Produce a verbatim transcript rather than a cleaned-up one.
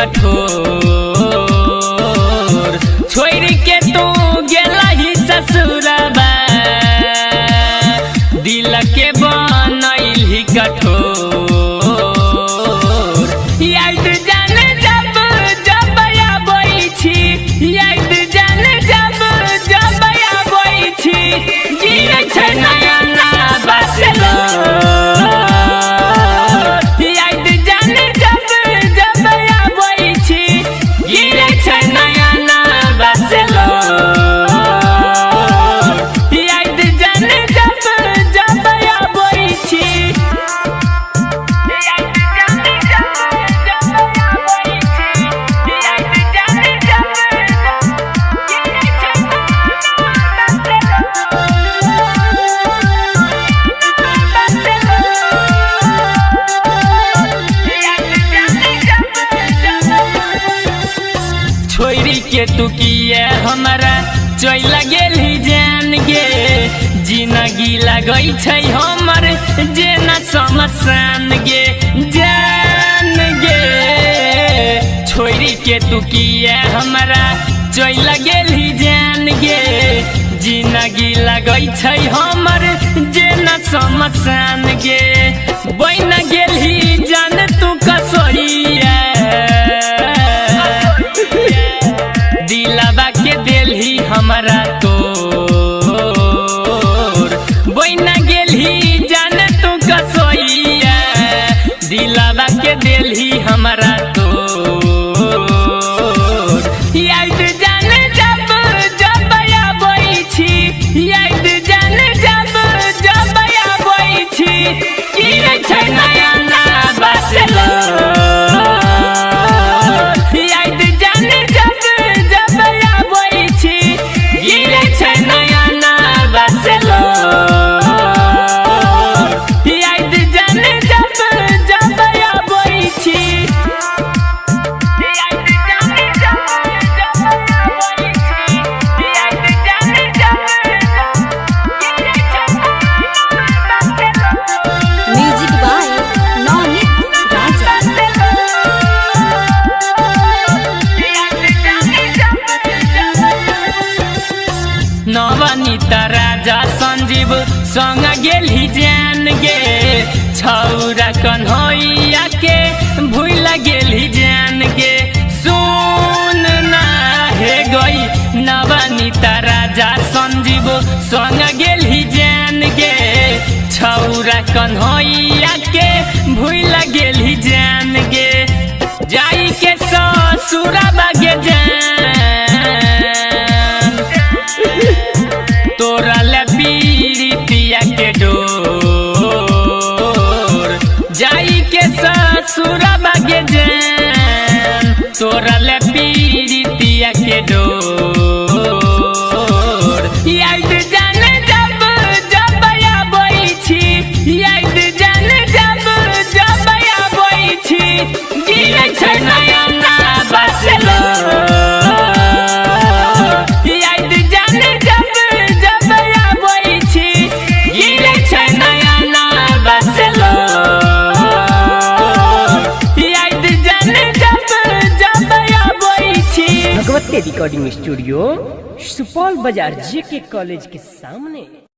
कठोर छोड़ के तू गेला ही ससुरबा दिल के बनैल ही कठोर याद जान जब जब आबै छी याद जान जब जब आबै छी गिरै छै नया ना बसलो याद जान जब जब आबै छी गिरै छै नया ना बसलो याद जान जब जब आबै छी याद जान जब जब आबै छी याद जान जब गिरै छै छोरी के तू किए हमरा चल गेल ही जान गे जिंदगी लगै छै हमर जेना समसान गे जान गे छोरी के तू किए हमरा चल गेल ही जान गे जिंदगी लगै छै हमर जेना समसान गे बन गेल ही जान तू कसोइया दिलवा के दिल ही हमारा तोर बन गेल ही जान तू कसोइया दिलवा के दिल ही हमारा तोर याद जान जब जब आबै छी याद जान जब जब आबै छी गिरै छै नया ना बसलो याद जान जब जब आबै छी गिरै छै नया ना बसलो याद जान जब जब आबै छी याद जान जब जब आबै छी याद जान जब गिरै छै म्यूजिक बाय नौनीत राजा। नवनीत राजा संजीव संग गेल ही जान गे छौरा कन्हैया के भूल गेल ही जान गे सुन ना हे गई नवनीत राजा संजीव संग गेल ही जान गे छौरा कन्हैया के भूल गेल ही जान गे जाई के ससुरबा गे जान तोरा ले पीरितिया के डोर जाई के ससुरबा गे जान तोरा ले पीरितिया के डोर याद जान जब जब आबै छी याद जान जब जब आबै छी गिरै छै नया ना बसलो याद जान जब जब आबै छी गिरै छै नया ना बसलो याद जान जब जब आबै छी। भगवती रिकॉर्डिंग स्टूडियो सुपौल बाजार जेके कॉलेज के सामने।